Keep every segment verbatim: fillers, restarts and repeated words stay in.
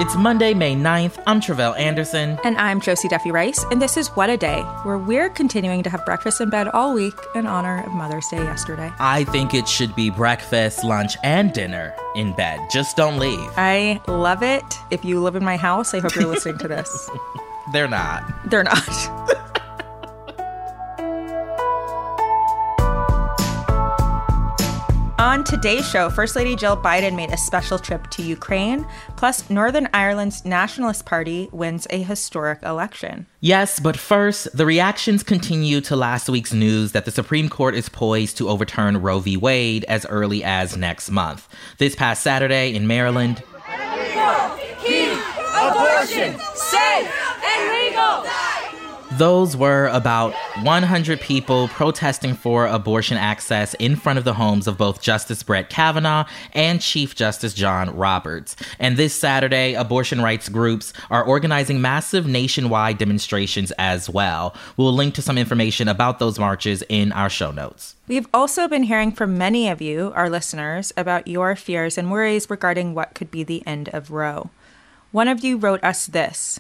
It's Monday, May ninth. I'm Tre'vell Anderson. And I'm Josie Duffy Rice. And this is What a Day, where we're continuing to have breakfast in bed all week in honor of Mother's Day yesterday. I think it should be breakfast, lunch, and dinner in bed. Just don't leave. I love it. If you live in my house, I hope you're listening to this. They're not. They're not. On today's show, First Lady Jill Biden made a special trip to Ukraine, plus Northern Ireland's Nationalist Party wins a historic election. Yes, but first, the reactions continue to last week's news that the Supreme Court is poised to overturn Roe v. Wade as early as next month. This past Saturday in Maryland, legal, keep abortion safe and legal. Those were about one hundred people protesting for abortion access in front of the homes of both Justice Brett Kavanaugh and Chief Justice John Roberts. And this Saturday, abortion rights groups are organizing massive nationwide demonstrations as well. We'll link to some information about those marches in our show notes. We've also been hearing from many of you, our listeners, about your fears and worries regarding what could be the end of Roe. One of you wrote us this.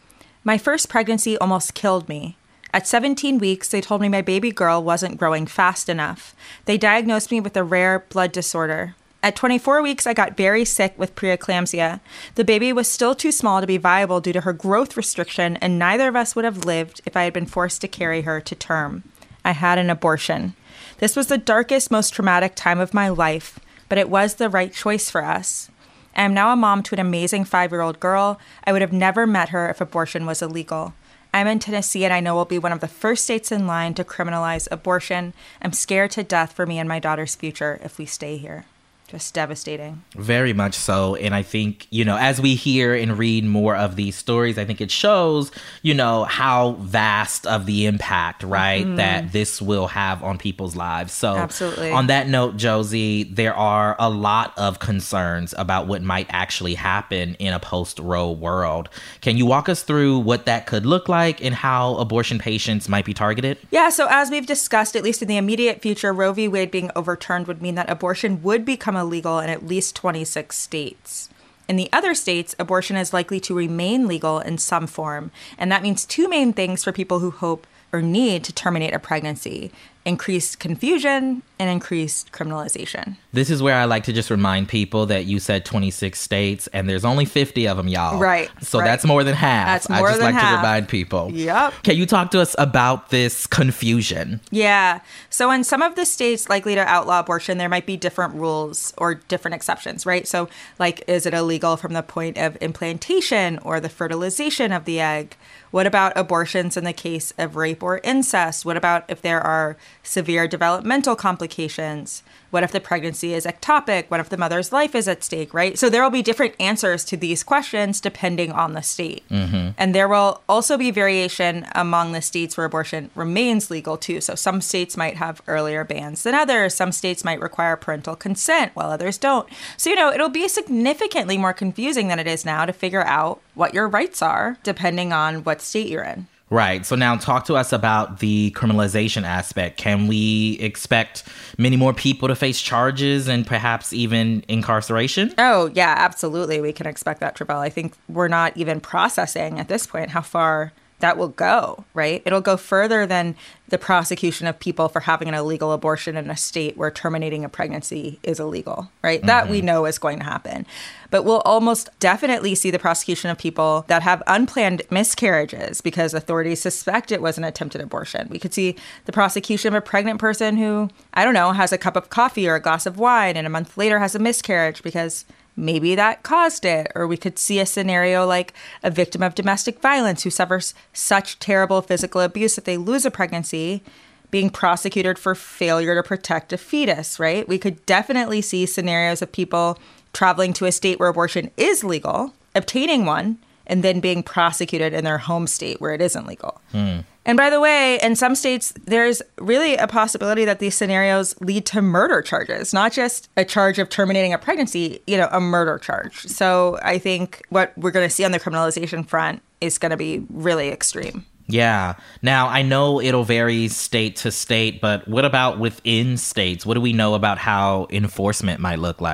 My first pregnancy almost killed me. At seventeen weeks, they told me my baby girl wasn't growing fast enough. They diagnosed me with a rare blood disorder. At twenty-four weeks, I got very sick with preeclampsia. The baby was still too small to be viable due to her growth restriction, and neither of us would have lived if I had been forced to carry her to term. I had an abortion. This was the darkest, most traumatic time of my life, but it was the right choice for us. I am now a mom to an amazing five-year-old girl. I would have never met her if abortion was illegal. I'm in Tennessee, and I know we'll be one of the first states in line to criminalize abortion. I'm scared to death for me and my daughter's future if we stay here. Just devastating. Very much so. And I think, you know, as we hear and read more of these stories, I think it shows, you know, how vast of the impact, right, mm. that this will have on people's lives. So absolutely. On that note, Josie, there are a lot of concerns about what might actually happen in a post-Roe world. Can you walk us through what that could look like and how abortion patients might be targeted? Yeah. So as we've discussed, at least in the immediate future, Roe v. Wade being overturned would mean that abortion would become illegal in at least twenty-six states. In the other states, abortion is likely to remain legal in some form. And that means two main things for people who hope or need to terminate a pregnancy: increased confusion and increased criminalization. This is where I like to just remind people that you said twenty-six states and there's only fifty of them, y'all. Right. So right. that's more than half. That's more I just than like half. to remind people. Yep. Can you talk to us about this confusion? Yeah. So in some of the states likely to outlaw abortion, there might be different rules or different exceptions, right? So like, is it illegal from the point of implantation or the fertilization of the egg? What about abortions in the case of rape or incest? What about if there are severe developmental complications? What if the pregnancy is ectopic? What if the mother's life is at stake, right? So there will be different answers to these questions depending on the state. Mm-hmm. And there will also be variation among the states where abortion remains legal too. So some states might have earlier bans than others. Some states might require parental consent while others don't. So, you know, it'll be significantly more confusing than it is now to figure out what your rights are depending on what state you're in. Right. So now talk to us about the criminalization aspect. Can we expect many more people to face charges and perhaps even incarceration? Oh, yeah, absolutely. We can expect that, Tre'vell. I think we're not even processing at this point how far that will go, right? It'll go further than the prosecution of people for having an illegal abortion in a state where terminating a pregnancy is illegal, right? Mm-hmm. That we know is going to happen. But we'll almost definitely see the prosecution of people that have unplanned miscarriages because authorities suspect it was an attempted abortion. We could see the prosecution of a pregnant person who, I don't know, has a cup of coffee or a glass of wine and a month later has a miscarriage because maybe that caused it. Or we could see a scenario like a victim of domestic violence who suffers such terrible physical abuse that they lose a pregnancy, being prosecuted for failure to protect a fetus, right? We could definitely see scenarios of people traveling to a state where abortion is legal, obtaining one, and then being prosecuted in their home state where it isn't legal. Hmm. And by the way, in some states, there's really a possibility that these scenarios lead to murder charges, not just a charge of terminating a pregnancy, you know, a murder charge. So I think what we're going to see on the criminalization front is going to be really extreme. Yeah. Now, I know it'll vary state to state, but what about within states? What do we know about how enforcement might look like?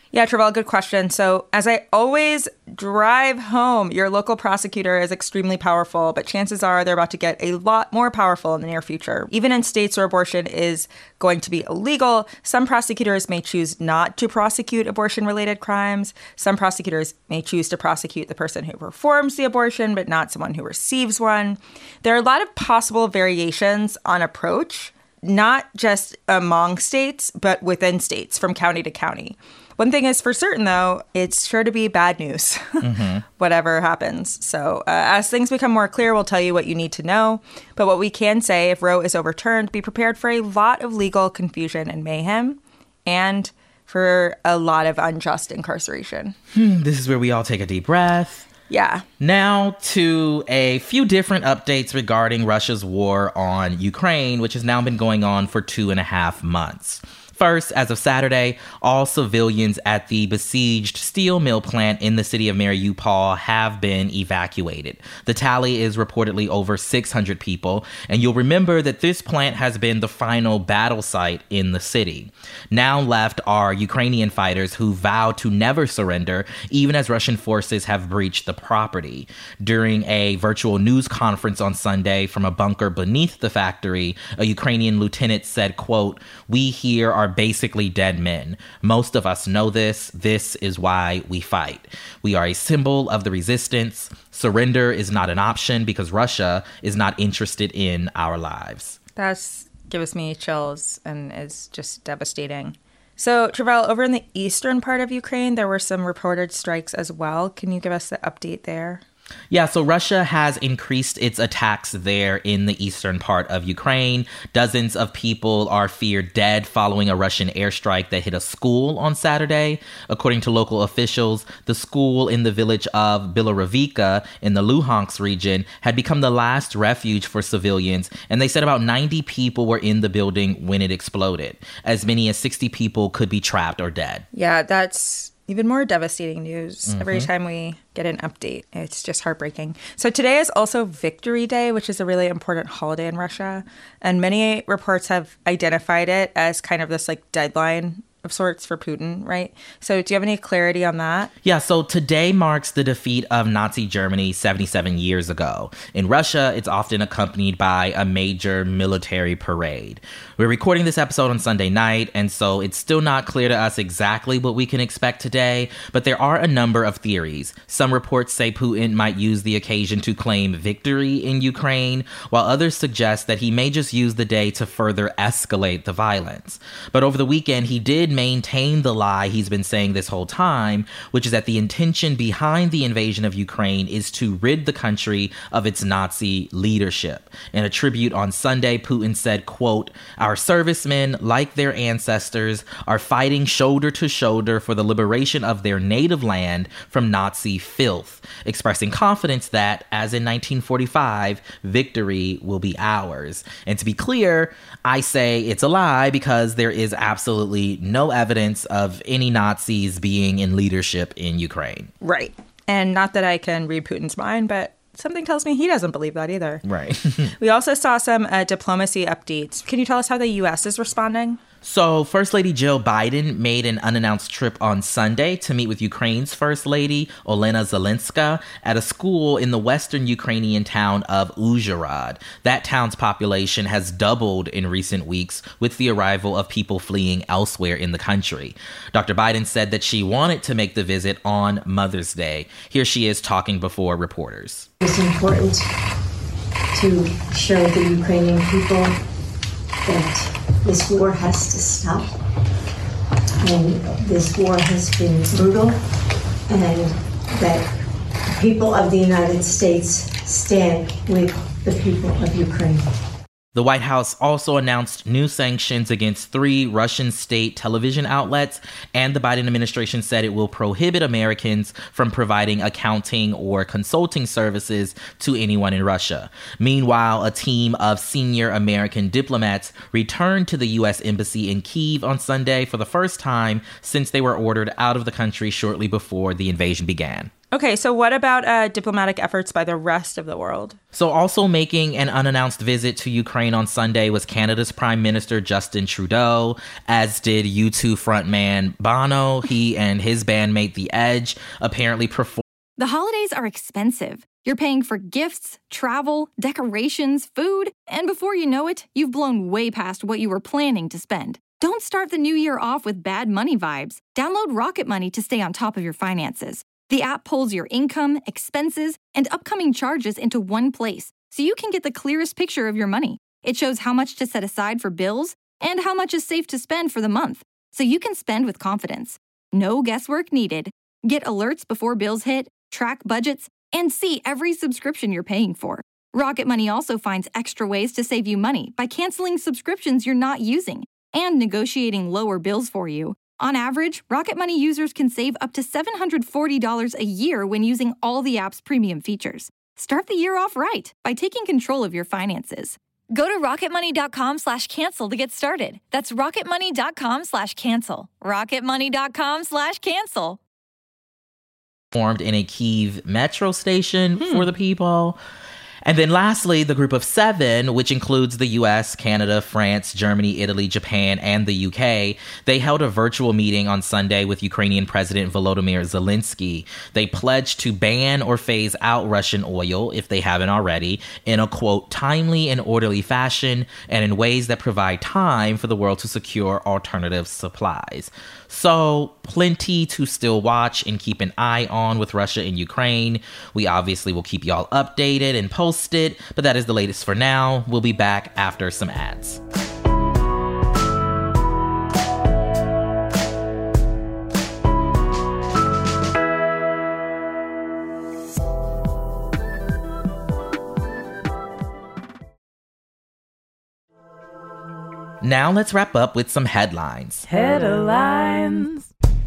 Yeah, Travell, good question. So as I always drive home, your local prosecutor is extremely powerful, but chances are they're about to get a lot more powerful in the near future. Even in states where abortion is going to be illegal, some prosecutors may choose not to prosecute abortion-related crimes. Some prosecutors may choose to prosecute the person who performs the abortion, but not someone who receives one. There are a lot of possible variations on approach, not just among states, but within states, from county to county. One thing is for certain, though, it's sure to be bad news, mm-hmm. whatever happens. So uh, as things become more clear, we'll tell you what you need to know. But what we can say, if Roe is overturned, be prepared for a lot of legal confusion and mayhem, and for a lot of unjust incarceration. Hmm, this is where we all take a deep breath. Yeah. Now to a few different updates regarding Russia's war on Ukraine, which has now been going on for two and a half months. First, as of Saturday, all civilians at the besieged steel mill plant in the city of Mariupol have been evacuated. The tally is reportedly over six hundred people, and you'll remember that this plant has been the final battle site in the city. Now left are Ukrainian fighters who vow to never surrender, even as Russian forces have breached the property. During a virtual news conference on Sunday from a bunker beneath the factory, a Ukrainian lieutenant said, quote, "We here are basically dead men. Most of us know this. This is why we fight. We are a symbol of the resistance. Surrender is not an option because Russia is not interested in our lives." That's gives me chills and is just devastating. So, Travell, over in the eastern part of Ukraine, there were some reported strikes as well. Can you give us the update there? Yeah, so Russia has increased its attacks there in the eastern part of Ukraine. Dozens of people are feared dead following a Russian airstrike that hit a school on Saturday. According to local officials, the school in the village of Bilorovivka in the Luhansk region had become the last refuge for civilians, and they said about ninety people were in the building when it exploded. As many as sixty people could be trapped or dead. Yeah, that's even more devastating news. Mm-hmm. Every time we get an update, it's just heartbreaking. So today is also Victory Day, which is a really important holiday in Russia. And many reports have identified it as kind of this like deadline of sorts for Putin, right? So do you have any clarity on that? Yeah, so today marks the defeat of Nazi Germany seventy-seven years ago. In Russia, it's often accompanied by a major military parade. We're recording this episode on Sunday night, and so it's still not clear to us exactly what we can expect today, but there are a number of theories. Some reports say Putin might use the occasion to claim victory in Ukraine, while others suggest that he may just use the day to further escalate the violence. But over the weekend, he did maintain the lie he's been saying this whole time, which is that the intention behind the invasion of Ukraine is to rid the country of its Nazi leadership. In a tribute on Sunday, Putin said, quote, "Our servicemen, like their ancestors, are fighting shoulder to shoulder for the liberation of their native land from Nazi filth," expressing confidence that, as in nineteen forty-five, victory will be ours. And to be clear, I say it's a lie because there is absolutely no No evidence of any Nazis being in leadership in Ukraine. Right. And not that I can read Putin's mind, but something tells me he doesn't believe that either. Right. We also saw some uh, diplomacy updates. Can you tell us how the U S is responding? So, First Lady Jill Biden made an unannounced trip on Sunday to meet with Ukraine's First Lady, Olena Zelenska, at a school in the western Ukrainian town of Uzhhorod. That town's population has doubled in recent weeks with the arrival of people fleeing elsewhere in the country. Doctor Biden said that she wanted to make the visit on Mother's Day. Here she is talking before reporters. It's important to show the Ukrainian people that this war has to stop, and this war has been brutal, and that the people of the United States stand with the people of Ukraine. The White House also announced new sanctions against three Russian state television outlets, and the Biden administration said it will prohibit Americans from providing accounting or consulting services to anyone in Russia. Meanwhile, a team of senior American diplomats returned to the U S Embassy in Kyiv on Sunday for the first time since they were ordered out of the country shortly before the invasion began. Okay, so what about uh, diplomatic efforts by the rest of the world? So also making an unannounced visit to Ukraine on Sunday was Canada's Prime Minister Justin Trudeau, as did U two frontman Bono. He and his bandmate The Edge apparently performed. The holidays are expensive. You're paying for gifts, travel, decorations, food, and before you know it, you've blown way past what you were planning to spend. Don't start the new year off with bad money vibes. Download Rocket Money to stay on top of your finances. The app pulls your income, expenses, and upcoming charges into one place, so you can get the clearest picture of your money. It shows how much to set aside for bills and how much is safe to spend for the month, so you can spend with confidence. No guesswork needed. Get alerts before bills hit, track budgets, and see every subscription you're paying for. Rocket Money also finds extra ways to save you money by canceling subscriptions you're not using and negotiating lower bills for you. On average, Rocket Money users can save up to seven hundred forty dollars a year when using all the app's premium features. Start the year off right by taking control of your finances. Go to rocketmoney.com slash cancel to get started. That's rocketmoney.com slash cancel. rocketmoney.com slash cancel. Formed in a Kyiv metro station hmm. for the people. And then lastly, the Group of Seven, which includes the U S, Canada, France, Germany, Italy, Japan, and the U K, they held a virtual meeting on Sunday with Ukrainian President Volodymyr Zelensky. They pledged to ban or phase out Russian oil, if they haven't already, in a, quote, timely and orderly fashion, and in ways that provide time for the world to secure alternative supplies. So, plenty to still watch and keep an eye on with Russia and Ukraine. We obviously will keep y'all updated and posted, but that is the latest for now. We'll be back after some ads. Now let's wrap up with some headlines. Headlines.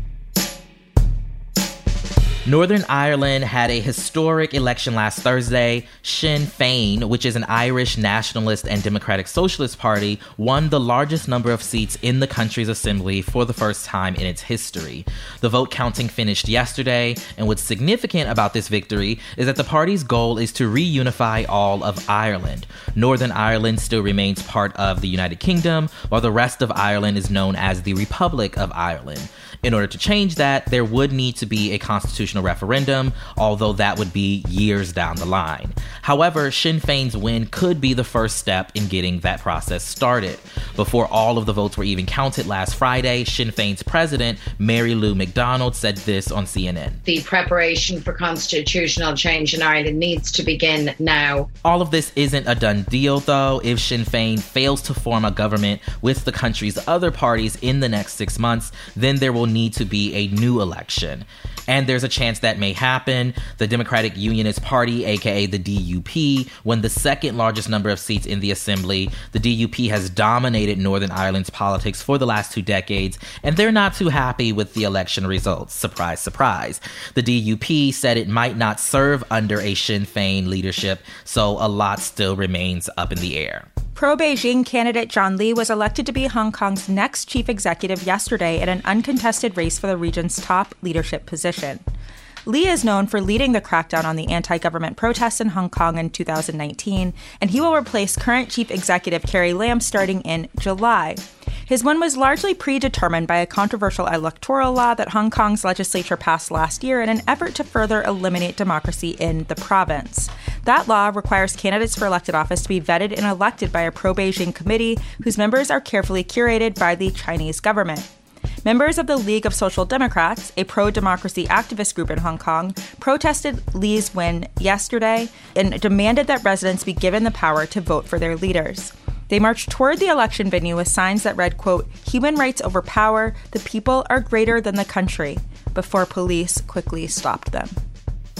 Northern Ireland had a historic election last Thursday. Sinn Féin, which is an Irish nationalist and democratic socialist party, won the largest number of seats in the country's assembly for the first time in its history. The vote counting finished yesterday, and what's significant about this victory is that the party's goal is to reunify all of Ireland. Northern Ireland still remains part of the United Kingdom, while the rest of Ireland is known as the Republic of Ireland. In order to change that, there would need to be a constitutional referendum, although that would be years down the line. However, Sinn Féin's win could be the first step in getting that process started. Before all of the votes were even counted last Friday, Sinn Féin's president, Mary Lou McDonald, said this on C N N. The preparation for constitutional change in Ireland needs to begin now. All of this isn't a done deal, though. If Sinn Féin fails to form a government with the country's other parties in the next six months, then there will need to be a new election. And there's a chance that may happen. The Democratic Unionist Party, aka the D U P, won the second largest number of seats in the assembly. The D U P has dominated Northern Ireland's politics for the last two decades, and they're not too happy with the election results. Surprise, surprise. The D U P said it might not serve under a Sinn Féin leadership, so a lot still remains up in the air. Pro-Beijing candidate John Lee was elected to be Hong Kong's next chief executive yesterday in an uncontested race for the region's top leadership position. Lee is known for leading the crackdown on the anti-government protests in Hong Kong in two thousand nineteen, and he will replace current chief executive Carrie Lam starting in July. His win was largely predetermined by a controversial electoral law that Hong Kong's legislature passed last year in an effort to further eliminate democracy in the province. That law requires candidates for elected office to be vetted and elected by a pro-Beijing committee whose members are carefully curated by the Chinese government. Members of the League of Social Democrats, a pro-democracy activist group in Hong Kong, protested Lee's win yesterday and demanded that residents be given the power to vote for their leaders. They marched toward the election venue with signs that read, quote, "Human rights over power, the people are greater than the country," before police quickly stopped them.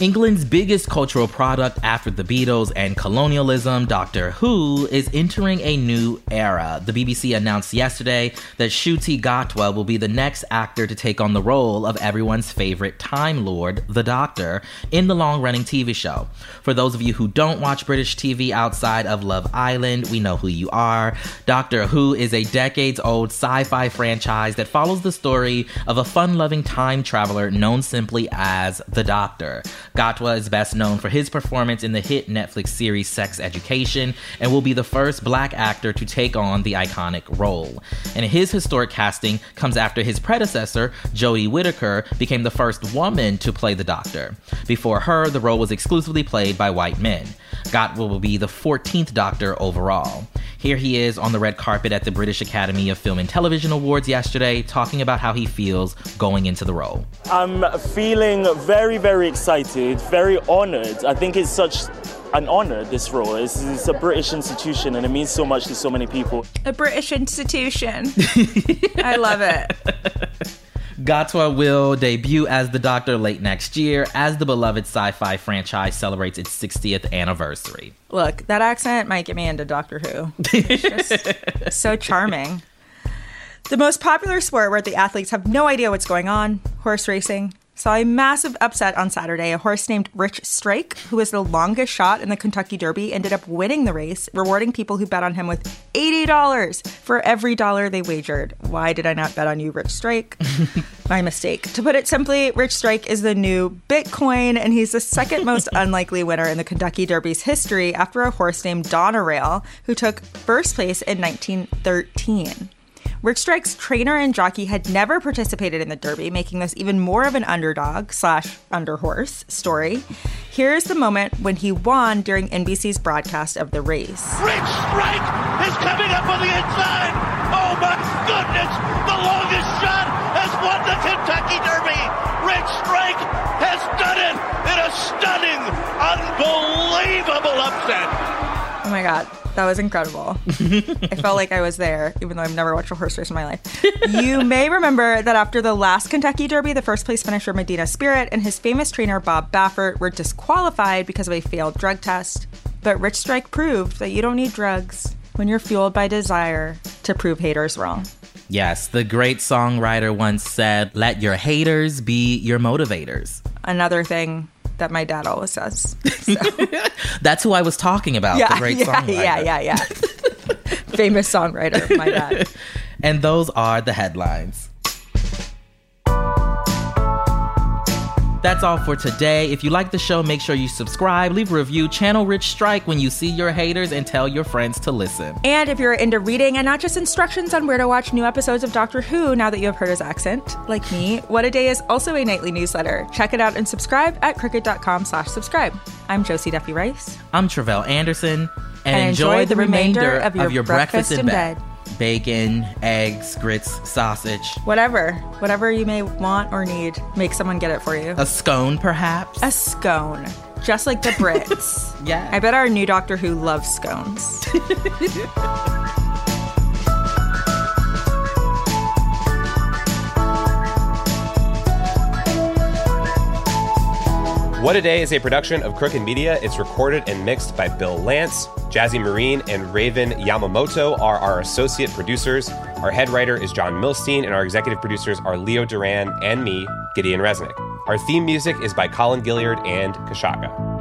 England's biggest cultural product after the Beatles and colonialism, Doctor Who is entering a new era. The B B C announced yesterday that Ncuti Gatwa will be the next actor to take on the role of everyone's favorite Time Lord, the Doctor, in the long-running T V show. For those of you who don't watch British T V outside of Love Island, we know who you are. Doctor Who is a decades-old sci-fi franchise that follows the story of a fun-loving time traveler known simply as the Doctor. Gatwa is best known for his performance in the hit Netflix series Sex Education and will be the first black actor to take on the iconic role. And his historic casting comes after his predecessor, Jodie Whittaker, became the first woman to play the Doctor. Before her, the role was exclusively played by white men. Gatwa will be the fourteenth Doctor overall. Here he is on the red carpet at the British Academy of Film and Television Awards yesterday, talking about how he feels going into the role. I'm feeling very, very excited, very honored. I think it's such an honor, this role. It's, it's a British institution and it means so much to so many people. A British institution. I love it. Gatwa will debut as the Doctor late next year as the beloved sci-fi franchise celebrates its sixtieth anniversary. Look, that accent might get me into Doctor Who. It's just so charming. The most popular sport where the athletes have no idea what's going on, horse racing, saw a massive upset on Saturday. A horse named Rich Strike, who was the longest shot in the Kentucky Derby, ended up winning the race, rewarding people who bet on him with eighty dollars for every dollar they wagered. Why did I not bet on you, Rich Strike? My mistake. To put it simply, Rich Strike is the new Bitcoin, and he's the second most unlikely winner in the Kentucky Derby's history after a horse named Donerail, who took first place in nineteen thirteen. Rich Strike's trainer and jockey had never participated in the Derby, making this even more of an underdog slash underhorse story. Here's the moment when he won during N B C's broadcast of the race. Rich Strike is coming up on the inside. Oh my goodness, the longest shot has won the Kentucky Derby. Rich Strike has done it in a stunning, unbelievable upset. Oh my God. That was incredible. I felt like I was there, even though I've never watched a horse race in my life. You may remember that after the last Kentucky Derby, the first place finisher Medina Spirit and his famous trainer Bob Baffert were disqualified because of a failed drug test. But Rich Strike proved that you don't need drugs when you're fueled by desire to prove haters wrong. Yes, the great songwriter once said, "Let your haters be your motivators." Another thing that my dad always says. So. That's who I was talking about, yeah, the great yeah, songwriter. Yeah, yeah, yeah. Famous songwriter, my dad. And those are the headlines. That's all for today. If you like the show, make sure you subscribe, leave a review, channel Rich Strike when you see your haters, and tell your friends to listen. And if you're into reading and not just instructions on where to watch new episodes of Doctor Who now that you have heard his accent, like me, What a Day is also a nightly newsletter. Check it out and subscribe at crooked.com slash subscribe. I'm Josie Duffy Rice. I'm Travell Anderson. And, and enjoy, enjoy the, the remainder, remainder of your, of your breakfast, breakfast in bed. bed. Bacon, eggs, grits, sausage. Whatever. Whatever you may want or need, make someone get it for you. A scone, perhaps? A scone. Just like the Brits. Yeah. I bet our new Doctor Who loves scones. What a Day is a production of Crooked Media. It's recorded and mixed by Bill Lance. Jazzy Marine and Raven Yamamoto are our associate producers. Our head writer is John Milstein, and our executive producers are Leo Duran and me, Gideon Resnick. Our theme music is by Colin Gilliard and Kashaka.